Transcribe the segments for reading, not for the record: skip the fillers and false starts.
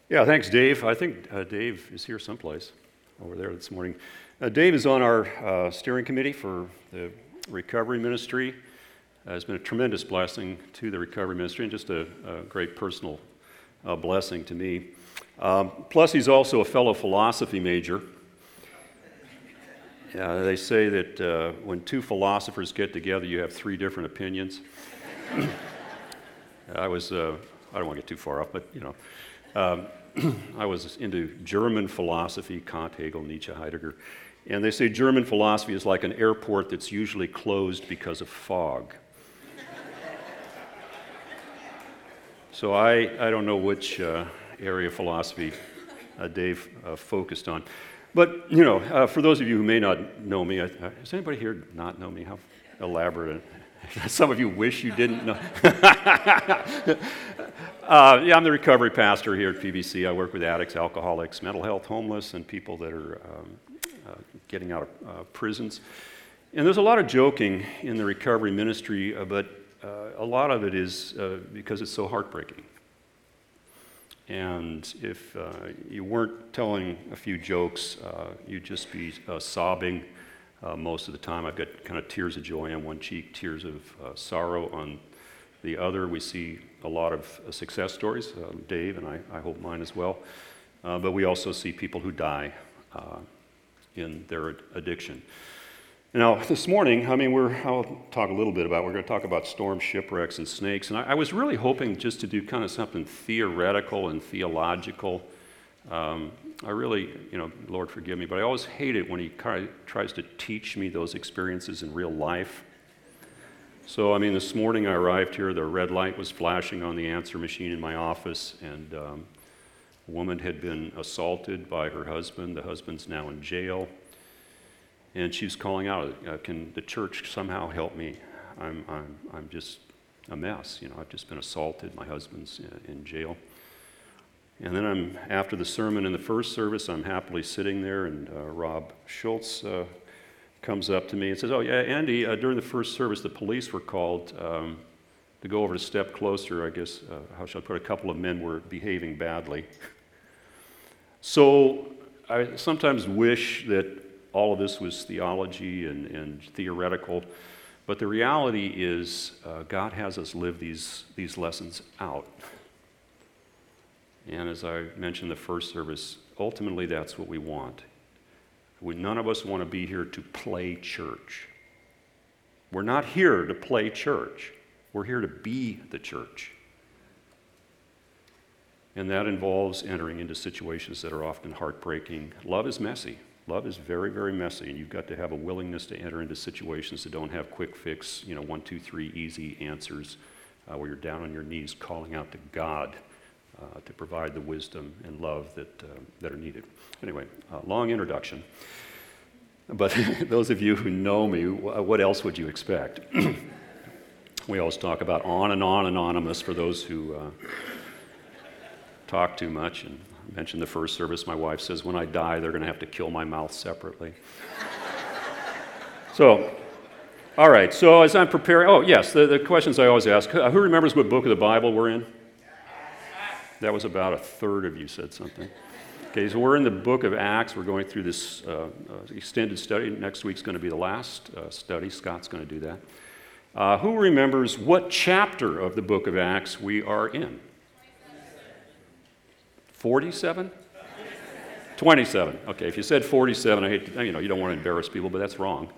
Yeah, thanks, Dave. I think Dave is here someplace over there this morning. Dave is on our steering committee for the recovery ministry. It's been a tremendous blessing to the recovery ministry and just a great personal blessing to me. Plus, he's also a fellow philosophy major. They say that when two philosophers get together, you have three different opinions. I don't want to get too far off, but I was into German philosophy, Kant, Hegel, Nietzsche, Heidegger, and they say German philosophy is like an airport that's usually closed because of fog. So I don't know which area of philosophy Dave focused on. But, for those of you who may not know me, does anybody here not know me? How elaborate. Some of you wish you didn't know. I'm the recovery pastor here at PBC. I work with addicts, alcoholics, mental health, homeless, and people that are getting out of prisons. And there's a lot of joking in the recovery ministry, but a lot of it is because it's so heartbreaking. And if you weren't telling a few jokes, you'd just be sobbing most of the time. I've got kind of tears of joy on one cheek, tears of sorrow on the other. We see a lot of success stories, Dave, and I hope mine as well. But we also see people who die in their addiction. Now, this morning, I'll talk a little bit we're going to talk about storms, shipwrecks, and snakes. And I was really hoping just to do kind of something theoretical and theological. I really, Lord forgive me, but I always hate it when he tries to teach me those experiences in real life. So, this morning I arrived here, the red light was flashing on the answer machine in my office, and a woman had been assaulted by her husband. The husband's now in jail. And she was calling out, can the church somehow help me? I'm just a mess. I've just been assaulted. My husband's in jail. And then after the sermon in the first service, I'm happily sitting there, and Rob Schultz comes up to me and says, oh, yeah, Andy, during the first service, the police were called to go over a step closer. I guess, how shall I put it, a couple of men were behaving badly. So I sometimes wish that all of this was theology and theoretical, but the reality is God has us live these lessons out. And as I mentioned in the first service, ultimately that's what we want. None of us want to be here to play church. We're not here to play church. We're here to be the church. And that involves entering into situations that are often heartbreaking. Love is messy. Love is very, very messy, and you've got to have a willingness to enter into situations that don't have quick fix, 1, 2, 3 easy answers, where you're down on your knees calling out to God to provide the wisdom and love that are needed. Anyway, long introduction. But those of you who know me, what else would you expect? We always talk about on and on anonymous for those who talk too much. And I mentioned the first service, my wife says, when I die, they're going to have to kill my mouth separately. So, all right, so as I'm preparing, the questions I always ask, who remembers what book of the Bible we're in? That was about a third of you said something. Okay, so we're in the book of Acts. We're going through this extended study. Next week's going to be the last study. Scott's going to do that. Who remembers what chapter of the book of Acts we are in? 47? 27. Okay, if you said 47, I hate to, you don't want to embarrass people, but that's wrong.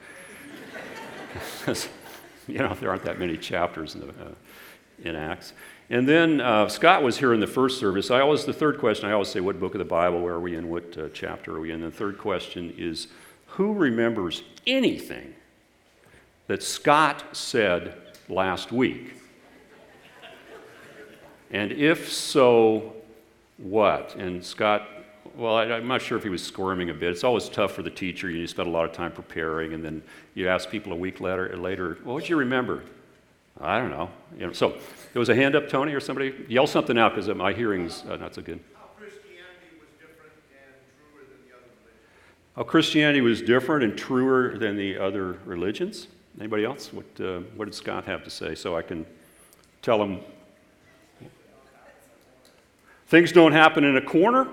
There aren't that many chapters in Acts. And then Scott was here in the first service. The third question, I always say, what book of the Bible, where are we in, what chapter are we in? And the third question is, who remembers anything that Scott said last week? And if so, what? And Scott, I'm not sure if he was squirming a bit. It's always tough for the teacher. You spend a lot of time preparing, and then you ask people a week later, what would you remember? I don't know. So there was a hand up, Tony, or somebody? Yell something out, because my hearing's not so good. How Christianity was different and truer than the other religions. How Christianity was different and truer than the other religions? Anybody else? What did Scott have to say? So I can tell him. Things don't happen in a corner.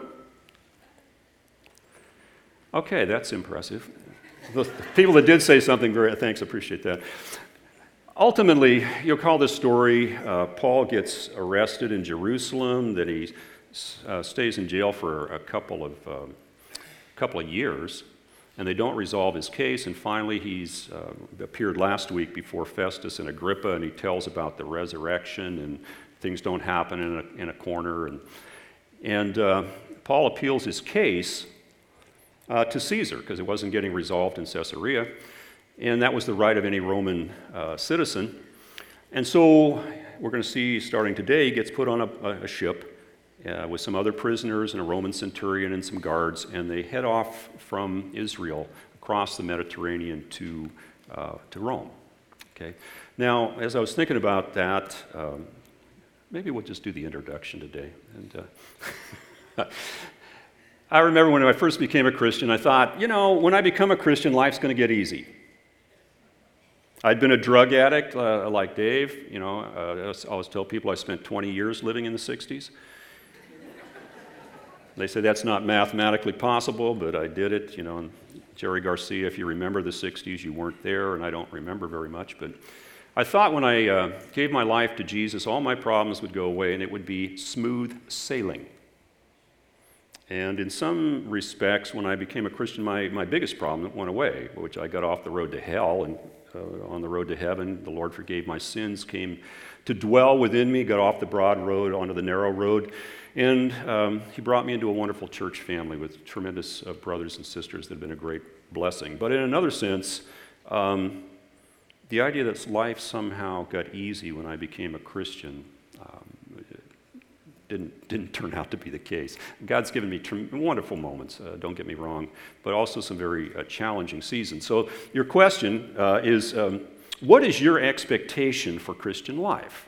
Okay, that's impressive. The people that did say something, thanks, appreciate that. Ultimately, you'll call this story, Paul gets arrested in Jerusalem, that he stays in jail for a couple of years, and they don't resolve his case, and finally he's appeared last week before Festus and Agrippa, and he tells about the resurrection, and things don't happen in a corner, and Paul appeals his case to Caesar, because it wasn't getting resolved in Caesarea, and that was the right of any Roman citizen. And so we're going to see, starting today, he gets put on a ship with some other prisoners and a Roman centurion and some guards, and they head off from Israel across the Mediterranean to Rome. Okay. Now, as I was thinking about that, maybe we'll just do the introduction today. And I remember when I first became a Christian, I thought, when I become a Christian, life's going to get easy. I'd been a drug addict like Dave. I always tell people I spent 20 years living in the 60s. They say that's not mathematically possible, but I did it. And Jerry Garcia, if you remember the 60s, you weren't there, and I don't remember very much. But I thought when I gave my life to Jesus, all my problems would go away, and it would be smooth sailing. And in some respects, when I became a Christian, my biggest problem went away, which I got off the road to hell, and on the road to heaven, the Lord forgave my sins, came to dwell within me, got off the broad road onto the narrow road, and he brought me into a wonderful church family with tremendous brothers and sisters that have been a great blessing. But in another sense, the idea that life somehow got easy when I became a Christian didn't turn out to be the case. God's given me wonderful moments, don't get me wrong, but also some very challenging seasons. So your question is, what is your expectation for Christian life?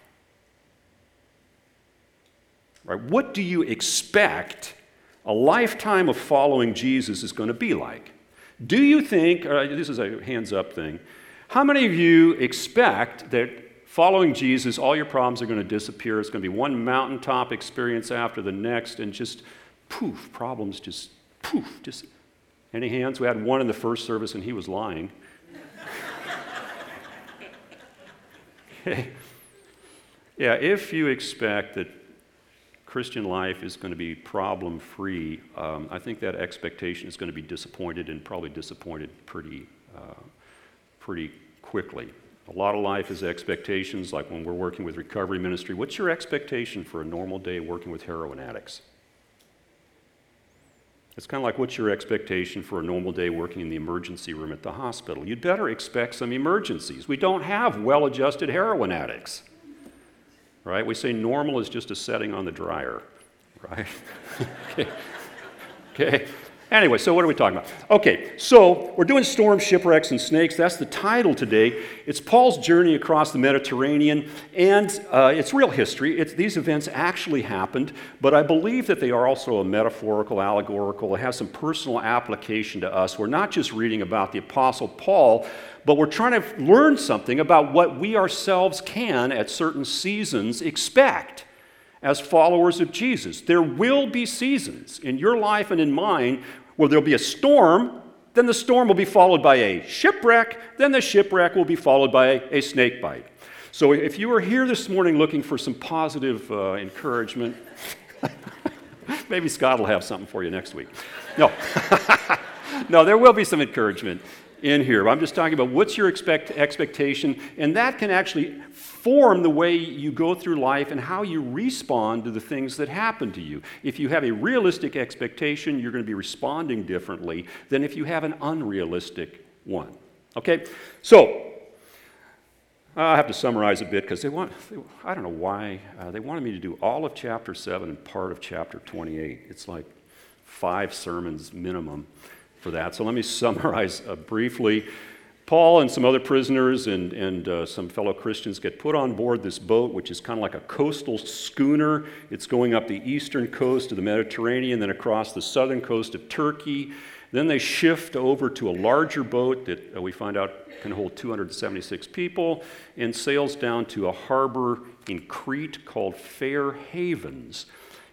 Right? What do you expect a lifetime of following Jesus is going to be like? Do you think, this is a hands-up thing, how many of you expect that following Jesus, all your problems are going to disappear? It's going to be one mountaintop experience after the next, and just poof, problems just poof. Just any hands? We had one in the first service, and he was lying. Okay. Yeah, if you expect that Christian life is going to be problem-free, I think that expectation is going to be disappointed, and probably disappointed pretty quickly. A lot of life is expectations, like when we're working with recovery ministry. What's your expectation for a normal day working with heroin addicts? It's kind of like, what's your expectation for a normal day working in the emergency room at the hospital? You'd better expect some emergencies. We don't have well-adjusted heroin addicts, right? We say normal is just a setting on the dryer, right? Okay. Anyway, so what are we talking about? Okay, so we're doing storms, shipwrecks, and snakes. That's the title today. It's Paul's journey across the Mediterranean, and it's real history. These events actually happened, but I believe that they are also a metaphorical, allegorical. It has some personal application to us. We're not just reading about the Apostle Paul, but we're trying to learn something about what we ourselves can, at certain seasons, expect as followers of Jesus. There will be seasons in your life and in mine where there'll be a storm, then the storm will be followed by a shipwreck, then the shipwreck will be followed by a snake bite. So if you are here this morning looking for some positive encouragement, maybe Scott will have something for you next week. No, no, there will be some encouragement in here. I'm just talking about what's your expectation, and that can actually form the way you go through life and how you respond to the things that happen to you. If you have a realistic expectation, you're going to be responding differently than if you have an unrealistic one. Okay? So, I have to summarize a bit because I don't know why, they wanted me to do all of chapter 7 and part of chapter 28. It's like 5 sermons minimum for that. So let me summarize briefly. Paul and some other prisoners and some fellow Christians get put on board this boat, which is kind of like a coastal schooner. It's going up the eastern coast of the Mediterranean, then across the southern coast of Turkey. Then they shift over to a larger boat that we find out can hold 276 people and sails down to a harbor in Crete called Fair Havens.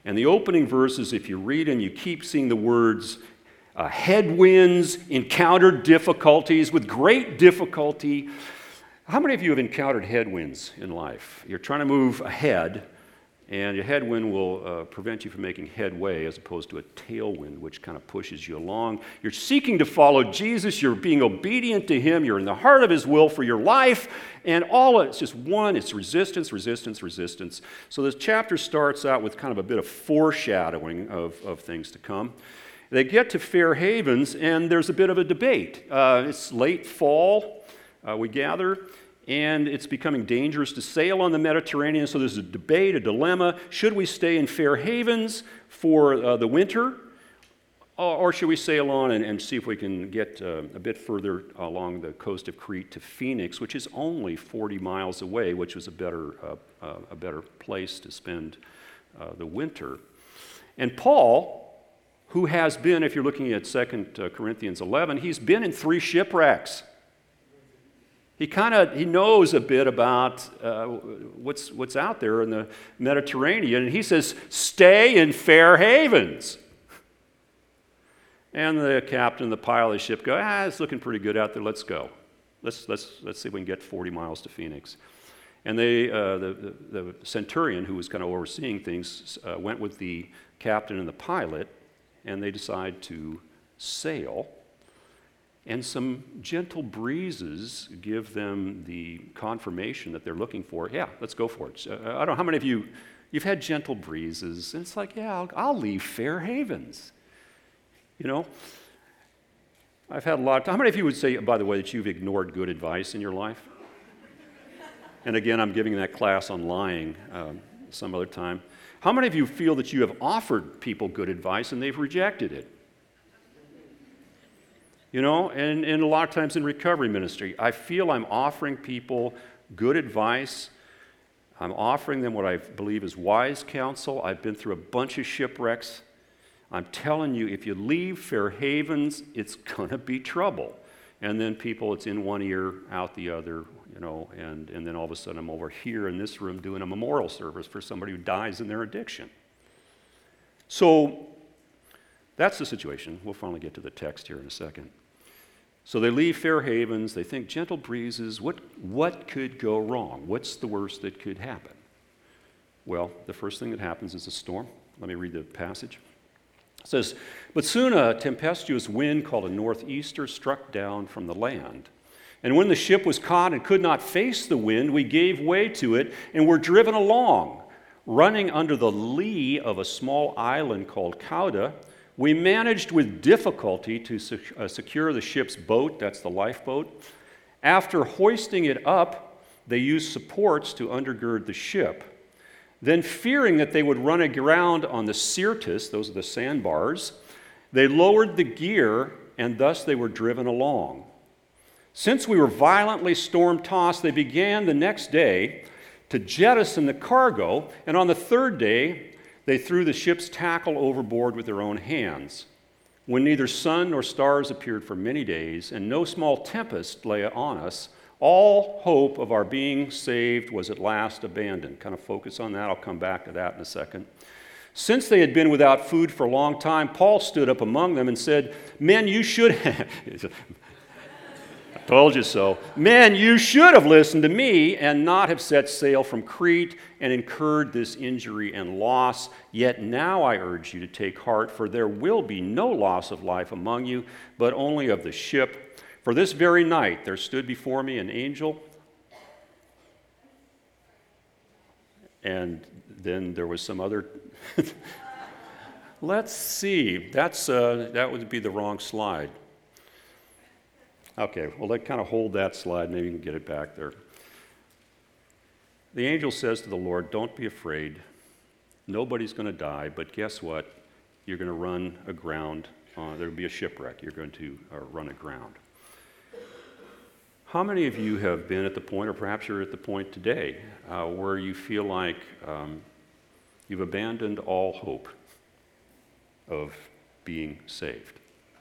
And the opening verses, if you read and you keep seeing the words, headwinds, encountered difficulties with great difficulty. How many of you have encountered headwinds in life? You're trying to move ahead, and your headwind will prevent you from making headway as opposed to a tailwind, which kind of pushes you along. You're seeking to follow Jesus. You're being obedient to him. You're in the heart of his will for your life. And it's just one, it's resistance, resistance, resistance. So this chapter starts out with kind of a bit of foreshadowing of things to come. They get to Fair Havens, and there's a bit of a debate. It's late fall, we gather. And it's becoming dangerous to sail on the Mediterranean, so there's a debate, a dilemma. Should we stay in Fair Havens for the winter, or should we sail on and see if we can get a bit further along the coast of Crete to Phoenix, which is only 40 miles away, which was a better place to spend the winter. And Paul, who has been, if you're looking at 2 Corinthians 11, he's been in 3 shipwrecks. He knows a bit about what's out there in the Mediterranean, and he says, stay in Fair Havens. And the captain, the pilot of the ship go, it's looking pretty good out there, let's go. Let's see if we can get 40 miles to Phoenix. And the centurion, who was kind of overseeing things, went with the captain and the pilot, and they decide to sail. And some gentle breezes give them the confirmation that they're looking for. Yeah, let's go for it. I don't know how many of you've had gentle breezes, and it's like, yeah, I'll leave Fair Havens. You know, I've had a lot. How many of you would say, by the way, that you've ignored good advice in your life? And again, I'm giving that class on lying some other time. How many of you feel that you have offered people good advice and they've rejected it? You know, and a lot of times in recovery ministry, I feel I'm offering people good advice. I'm offering them what I believe is wise counsel. I've been through a bunch of shipwrecks. I'm telling you, if you leave Fair Havens, it's going to be trouble. And then it's in one ear, out the other, you know, and then all of a sudden I'm over here in this room doing a memorial service for somebody who dies in their addiction. So that's the situation. We'll finally get to the text here in a second. So they leave Fair Havens. They think gentle breezes. What could go wrong? What's the worst that could happen? Well, the first thing that happens is a storm. Let me read the passage. It says, "But soon a tempestuous wind called a northeaster struck down from the land. And when the ship was caught and could not face the wind, we gave way to it and were driven along, running under the lee of a small island called Cauda. We managed with difficulty to secure the ship's boat," that's the lifeboat. "After hoisting it up, they used supports to undergird the ship. Then, fearing that they would run aground on the Syrtis," those are the sandbars, "they lowered the gear, and thus they were driven along. Since we were violently storm-tossed, they began the next day to jettison the cargo, and on the third day they threw the ship's tackle overboard with their own hands. When neither sun nor stars appeared for many days, and no small tempest lay on us, all hope of our being saved was at last abandoned." Kind of focus on that. I'll come back to that in a second. "Since they had been without food for a long time, Paul stood up among them and said, 'Men, you should have..." I told you so. "Men, you should have listened to me and not have set sail from Crete and incurred this injury and loss. Yet now I urge you to take heart, for there will be no loss of life among you, but only of the ship. For this very night there stood before me an angel." And then there was some other... Let's see. That would be the wrong slide. Okay, well, let's kind of hold that slide. Maybe you can get it back there. The angel says to the Lord, "Don't be afraid. Nobody's going to die, but guess what? You're going to run aground. There'll be a shipwreck. You're going to run aground." How many of you have been at the point, or perhaps you're at the point today, where you feel like you've abandoned all hope of being saved?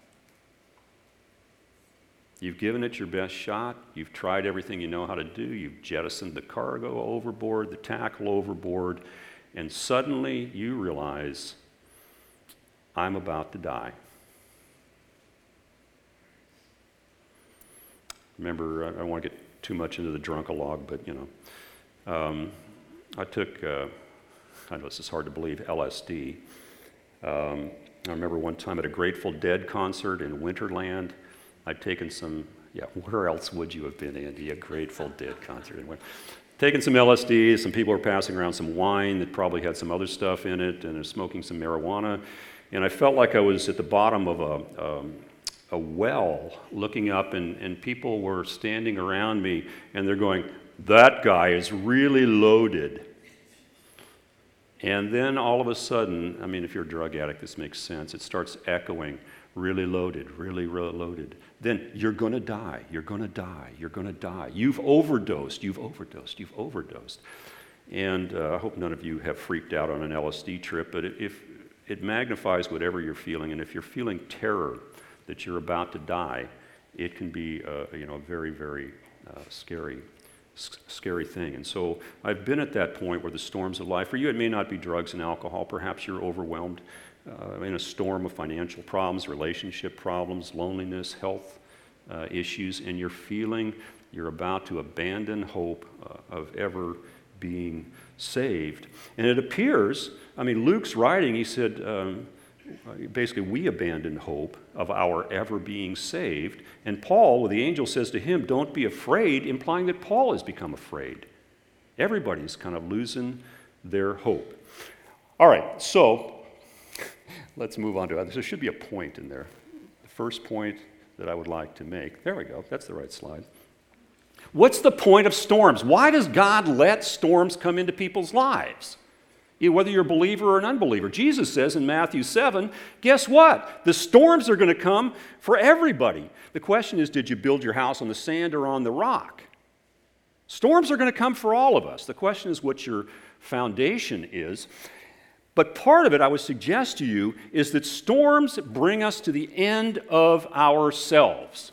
You've given it your best shot. You've tried everything you know how to do. You've jettisoned the cargo overboard, the tackle overboard, and suddenly you realize, I'm about to die. Remember, I don't want to get too much into the drunk-a-log, but I took, I know this is hard to believe, LSD. I remember one time at a Grateful Dead concert in Winterland, I'd taken some, where else would you have been, Andy? A Grateful Dead concert in Winterland. Taking some LSD, some people were passing around some wine that probably had some other stuff in it, and smoking some marijuana. And I felt like I was at the bottom of a well looking up, and people were standing around me, and they're going, that guy is really loaded. And then all of a sudden, I mean, if you're a drug addict, this makes sense. It starts echoing, really loaded, really loaded. Then you're going to die, you're going to die, you're going to die. You've overdosed, you've overdosed, you've overdosed. And I hope none of you have freaked out on an LSD trip, but if it magnifies whatever you're feeling, and if you're feeling terror that you're about to die, it can be a very, very scary thing. And so I've been at that point where the storms of life, for you it may not be drugs and alcohol, perhaps you're overwhelmed in a storm of financial problems, relationship problems, loneliness, health issues, and you're feeling you're about to abandon hope of ever being saved. And it appears, Luke's writing, he said, basically, we abandon hope of our ever being saved. And Paul, the angel says to him, don't be afraid, implying that Paul has become afraid. Everybody's kind of losing their hope. All right, so let's move on to others. There should be a point in there. The first point that I would like to make. There we go. That's the right slide. What's the point of storms? Why does God let storms come into people's lives? Whether you're a believer or an unbeliever. Jesus says in Matthew 7, guess what? The storms are going to come for everybody. The question is, did you build your house on the sand or on the rock? Storms are going to come for all of us. The question is what your foundation is. But part of it, I would suggest to you, is that storms bring us to the end of ourselves.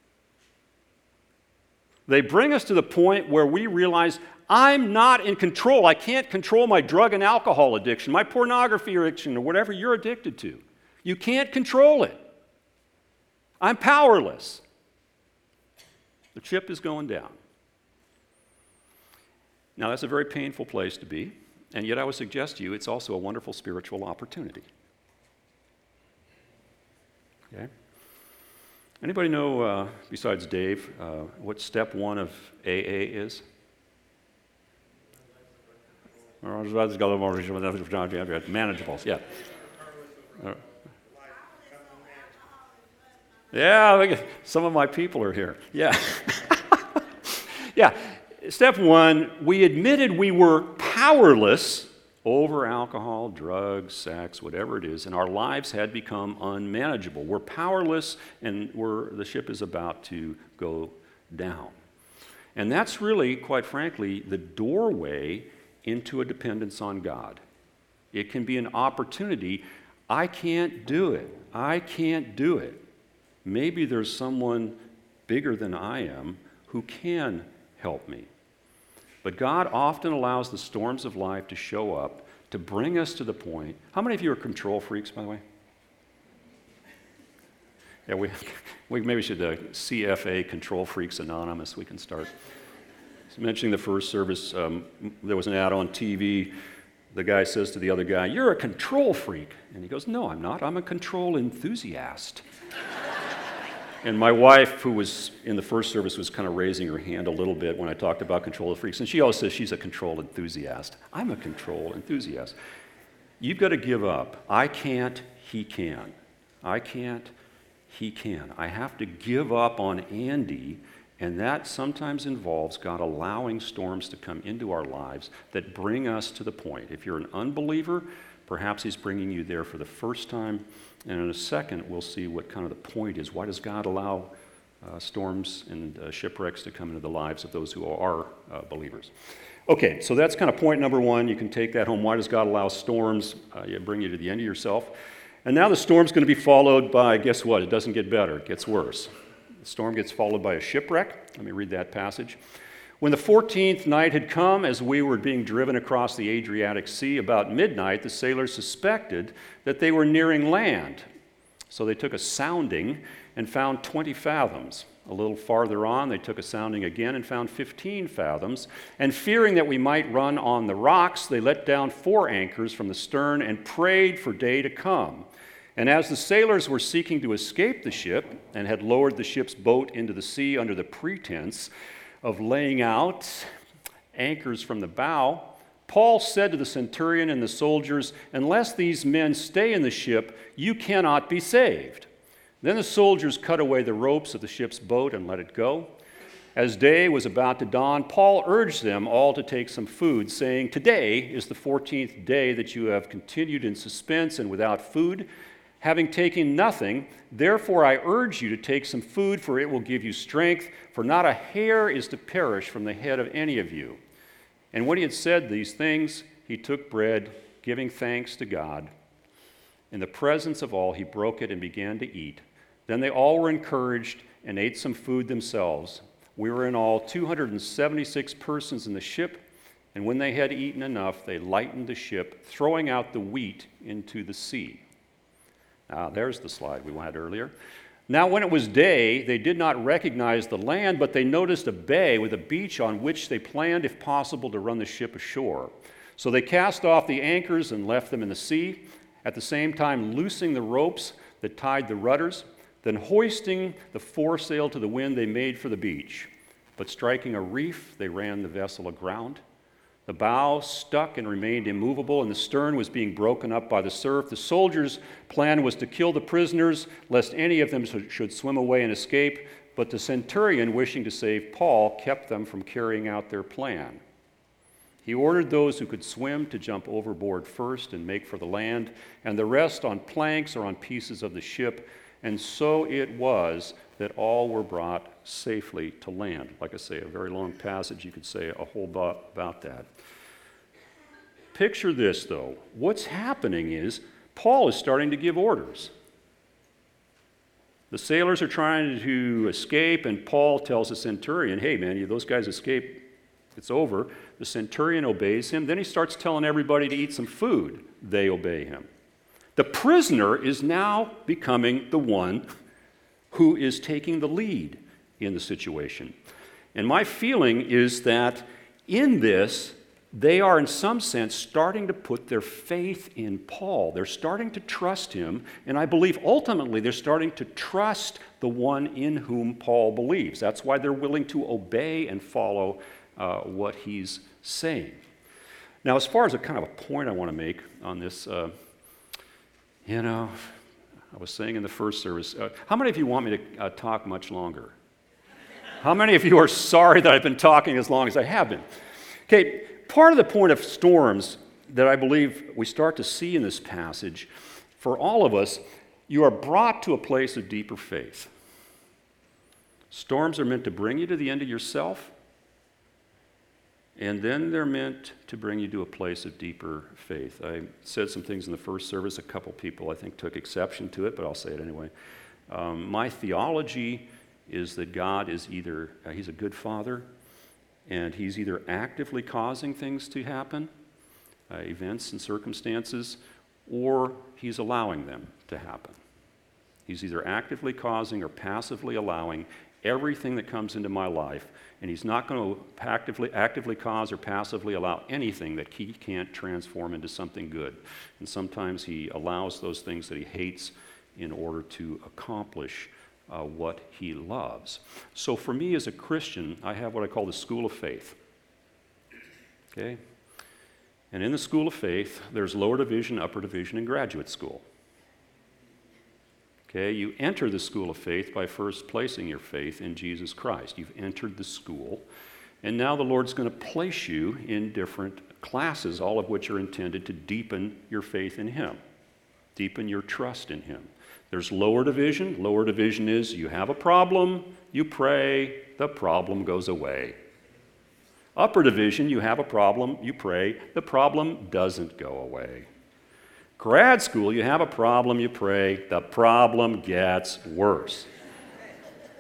They bring us to the point where we realize, I'm not in control. I can't control my drug and alcohol addiction, my pornography addiction, or whatever you're addicted to. You can't control it. I'm powerless. The chip is going down. Now, that's a very painful place to be, and yet I would suggest to you it's also a wonderful spiritual opportunity. Okay? Anybody know, besides Dave, what step 1 of AA is? Manageable, yeah. Yeah, some of my people are here. Yeah. Yeah. Step 1, we admitted we were powerless over alcohol, drugs, sex, whatever it is, and our lives had become unmanageable. We're powerless, and the ship is about to go down. And that's really, quite frankly, the doorway into a dependence on God. It can be an opportunity. I can't do it. I can't do it. Maybe there's someone bigger than I am who can help me. But God often allows the storms of life to show up to bring us to the point. How many of you are control freaks, by the way? Yeah, we maybe should CFA, Control Freaks Anonymous. We can start. Mentioning the first service, there was an ad on TV. The guy says to the other guy, "You're a control freak." And he goes, "No, I'm not. I'm a control enthusiast." And my wife, who was in the first service, was kind of raising her hand a little bit when I talked about control freaks. And she always says she's a control enthusiast. I'm a control enthusiast. You've got to give up. I can't, he can. I can't, he can. I have to give up on Andy. And that sometimes involves God allowing storms to come into our lives that bring us to the point. If you're an unbeliever, perhaps he's bringing you there for the first time. And in a second, we'll see what kind of the point is. Why does God allow storms and shipwrecks to come into the lives of those who are believers? Okay, so that's kind of point number 1. You can take that home. Why does God allow storms? Bring you to the end of yourself. And now the storm's going to be followed by, guess what? It doesn't get better. It gets worse. The storm gets followed by a shipwreck. Let me read that passage. When the 14th night had come, as we were being driven across the Adriatic Sea, about midnight, the sailors suspected that they were nearing land. So they took a sounding and found 20 fathoms. A little farther on, they took a sounding again and found 15 fathoms. And fearing that we might run on the rocks, they let down 4 anchors from the stern and prayed for day to come. And as the sailors were seeking to escape the ship and had lowered the ship's boat into the sea under the pretense of laying out anchors from the bow, Paul said to the centurion and the soldiers, "Unless these men stay in the ship, you cannot be saved." Then the soldiers cut away the ropes of the ship's boat and let it go. As day was about to dawn, Paul urged them all to take some food, saying, "Today is the 14th day that you have continued in suspense and without food. Having taken nothing, therefore I urge you to take some food, for it will give you strength, for not a hair is to perish from the head of any of you." And when he had said these things, he took bread, giving thanks to God. In the presence of all, he broke it and began to eat. Then they all were encouraged and ate some food themselves. We were in all 276 persons in the ship, and when they had eaten enough, they lightened the ship, throwing out the wheat into the sea. Now, there's the slide we had earlier. Now, when it was day, they did not recognize the land, but they noticed a bay with a beach on which they planned, if possible, to run the ship ashore. So they cast off the anchors and left them in the sea, at the same time loosing the ropes that tied the rudders. Then hoisting the foresail to the wind, they made for the beach. But striking a reef, they ran the vessel aground. The bow stuck and remained immovable, and the stern was being broken up by the surf. The soldiers' plan was to kill the prisoners, lest any of them should swim away and escape. But the centurion, wishing to save Paul, kept them from carrying out their plan. He ordered those who could swim to jump overboard first and make for the land, and the rest on planks or on pieces of the ship. And so it was that all were brought safely to land. Like I say, a very long passage. You could say a whole lot about that. Picture this, though. What's happening is Paul is starting to give orders. The sailors are trying to escape, and Paul tells the centurion, "Hey, man, those guys escaped. It's over." The centurion obeys him. Then he starts telling everybody to eat some food. They obey him. The prisoner is now becoming the one who is taking the lead in the situation. And my feeling is that in this, they are in some sense starting to put their faith in Paul. They're starting to trust him, and I believe ultimately they're starting to trust the one in whom Paul believes. That's why they're willing to obey and follow what he's saying. Now, as far as a kind of a point I want to make on this, I was saying in the first service, how many of you want me to talk much longer? How many of you are sorry that I've been talking as long as I have been? Okay, part of the point of storms that I believe we start to see in this passage, for all of us, you are brought to a place of deeper faith. Storms are meant to bring you to the end of yourself, and then they're meant to bring you to a place of deeper faith. I said some things in the first service. A couple people, I think, took exception to it, but I'll say it anyway. My theology is that God is either, he's a good father, and he's either actively causing things to happen, events and circumstances, or he's allowing them to happen. He's either actively causing or passively allowing everything that comes into my life, and he's not going to actively cause or passively allow anything that he can't transform into something good. And sometimes he allows those things that he hates in order to accomplish what he loves. So for me as a Christian, I have what I call the school of faith. Okay? And in the school of faith, there's lower division, upper division, and graduate school. Okay, you enter the school of faith by first placing your faith in Jesus Christ. You've entered the school, and now the Lord's going to place you in different classes, all of which are intended to deepen your faith in him, deepen your trust in him. There's lower division. Lower division is you have a problem, you pray, the problem goes away. Upper division, you have a problem, you pray, the problem doesn't go away. Grad school, you have a problem, you pray, the problem gets worse.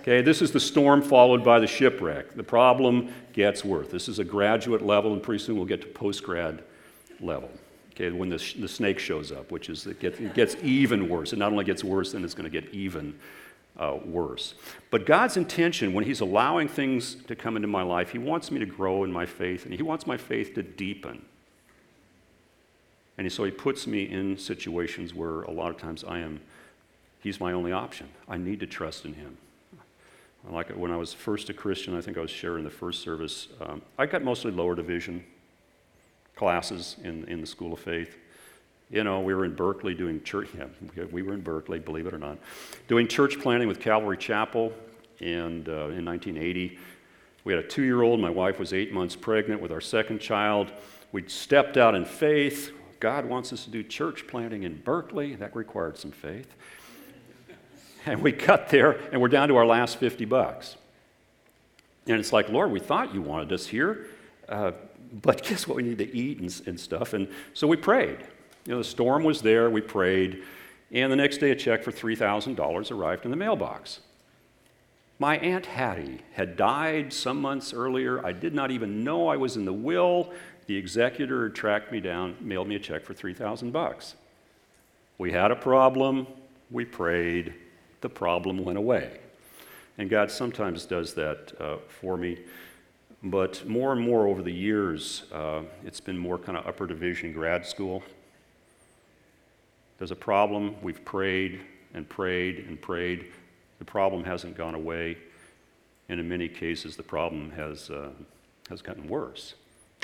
Okay, this is the storm followed by the shipwreck. The problem gets worse. This is a graduate level, and pretty soon we'll get to post-grad level. Okay, when the snake shows up, which is it gets even worse. It not only gets worse, then it's going to get even worse. But God's intention, when He's allowing things to come into my life, He wants me to grow in my faith, and He wants my faith to deepen. And so He puts me in situations where a lot of times He's my only option. I need to trust in Him. Like when I was first a Christian, I think I was sharing the first service, I got mostly lower division classes in the School of Faith. You know, we were in Berkeley doing church, we were in Berkeley, believe it or not, doing church planting with Calvary Chapel, and in 1980, we had a 2-year-old, my wife was 8 months pregnant with our second child. We stepped out in faith. God wants us to do church planting in Berkeley. That required some faith. And we got there, and we're down to our last $50. And it's like, Lord, we thought you wanted us here, but guess what? We need to eat and stuff. And so we prayed. You know, the storm was there. We prayed. And the next day, a check for $3,000 arrived in the mailbox. My Aunt Hattie had died some months earlier. I did not even know I was in the will. The executor had tracked me down, mailed me a check for $3,000. We had a problem. We prayed. The problem went away. And God sometimes does that for me. But more and more over the years, it's been more kind of upper division grad school. There's a problem. We've prayed and prayed and prayed. The problem hasn't gone away. And in many cases, the problem has gotten worse.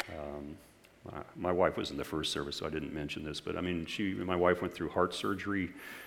My wife was in the first service, so I didn't mention this. But I mean, my wife went through heart surgery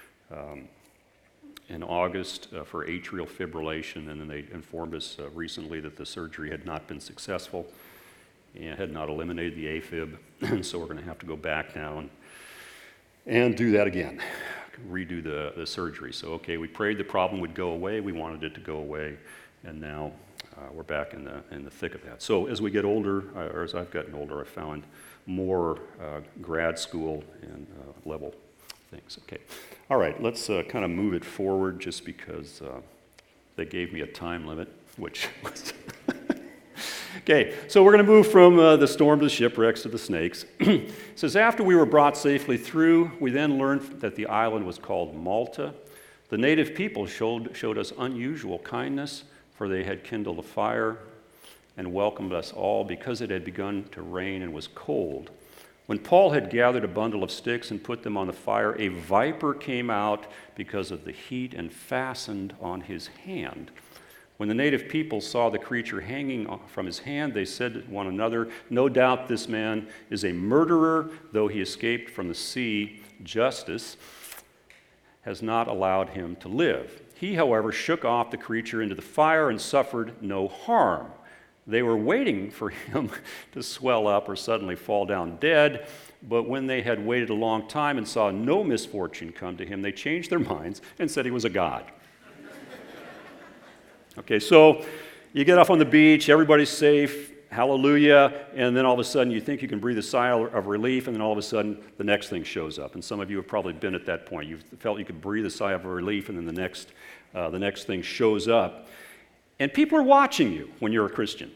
in August for atrial fibrillation, and then they informed us recently that the surgery had not been successful and had not eliminated the AFib, so we're going to have to go back now and do that again, redo the surgery. So, okay, we prayed the problem would go away, we wanted it to go away, and now we're back in the thick of that. So as we get older, or as I've gotten older, I've found more grad school and level things. Okay. All right, let's kind of move it forward just because they gave me a time limit, which was... Okay, so we're going to move from the storm to the shipwrecks to the snakes. It says, after we were brought safely through, we then learned that the island was called Malta. The native people showed us unusual kindness, for they had kindled a fire and welcomed us all because it had begun to rain and was cold. When Paul had gathered a bundle of sticks and put them on the fire, a viper came out because of the heat and fastened on his hand. When the native people saw the creature hanging from his hand, they said to one another, "No doubt this man is a murderer, though he escaped from the sea. Justice has not allowed him to live." He, however, shook off the creature into the fire and suffered no harm. They were waiting for him to swell up or suddenly fall down dead, but when they had waited a long time and saw no misfortune come to him, they changed their minds and said he was a god. Okay, so you get off on the beach, everybody's safe, hallelujah, and then all of a sudden you think you can breathe a sigh of relief, and then all of a sudden the next thing shows up. And some of you have probably been at that point. You've felt you could breathe a sigh of relief, and then the next thing shows up. And people are watching you when you're a Christian.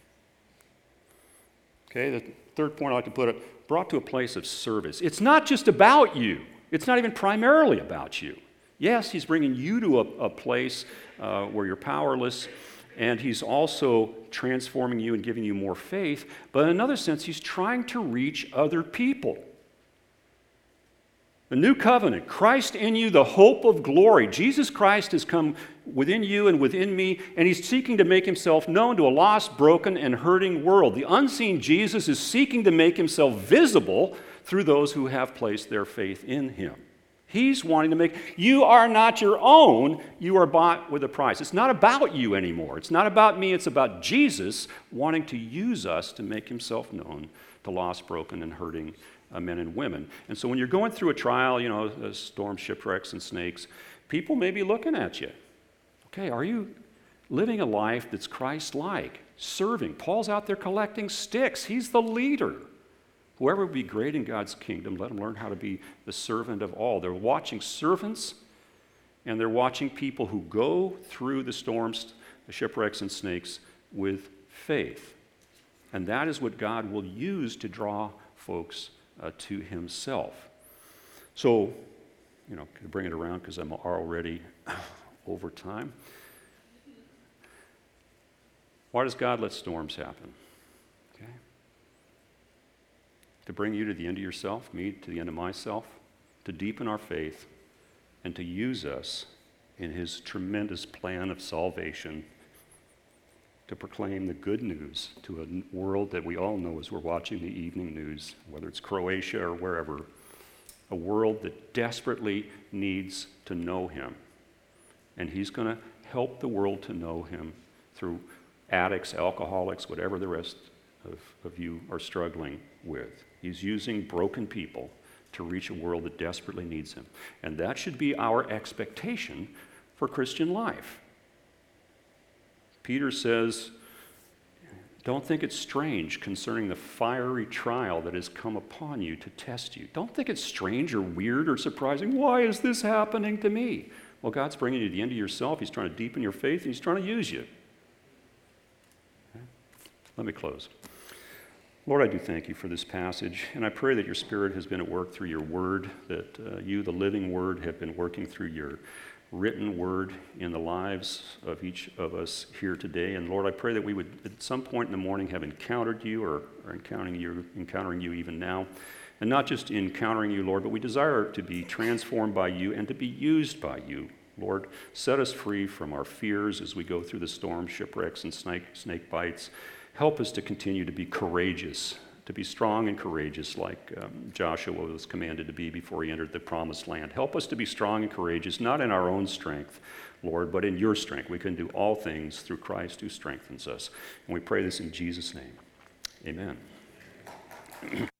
Okay, the third point I like to put it, brought to a place of service. It's not just about you. It's not even primarily about you. Yes, he's bringing you to a place where you're powerless, and he's also transforming you and giving you more faith. But in another sense, he's trying to reach other people. The new covenant, Christ in you, the hope of glory. Jesus Christ has come within you and within me, and he's seeking to make himself known to a lost, broken, and hurting world. The unseen Jesus is seeking to make himself visible through those who have placed their faith in him. He's wanting to make, you are not your own, you are bought with a price. It's not about you anymore. It's not about me, it's about Jesus wanting to use us to make himself known to lost, broken, and hurting men and women. And so when you're going through a trial, you know, storm, shipwrecks, and snakes, people may be looking at you. Okay, are you living a life that's Christ-like, serving? Paul's out there collecting sticks. He's the leader. Whoever would be great in God's kingdom, let him learn how to be the servant of all. They're watching servants and they're watching people who go through the storms, the shipwrecks and snakes with faith. And that is what God will use to draw folks to himself. So, can I bring it around because I'm already over time? Why does God let storms happen? Okay. To bring you to the end of yourself, me to the end of myself, to deepen our faith, and to use us in his tremendous plan of salvation to proclaim the good news to a world that we all know as we're watching the evening news, whether it's Croatia or wherever, a world that desperately needs to know him. And he's going to help the world to know him through addicts, alcoholics, whatever the rest of you are struggling with. He's using broken people to reach a world that desperately needs him. And that should be our expectation for Christian life. Peter says, don't think it's strange concerning the fiery trial that has come upon you to test you. Don't think it's strange or weird or surprising. Why is this happening to me? Well, God's bringing you to the end of yourself. He's trying to deepen your faith, and he's trying to use you. Okay? Let me close. Lord, I do thank you for this passage, and I pray that your Spirit has been at work through your word, that you, the living word, have been working through your written word in the lives of each of us here today. And Lord, I pray that we would at some point in the morning have encountered you or encountering you even now. And not just encountering you, Lord, but we desire to be transformed by you and to be used by you. Lord, set us free from our fears as we go through the storm, shipwrecks, and snake bites. Help us to continue to be courageous, to be strong and courageous like Joshua was commanded to be before he entered the promised land. Help us to be strong and courageous, not in our own strength, Lord, but in your strength. We can do all things through Christ who strengthens us. And we pray this in Jesus' name. Amen.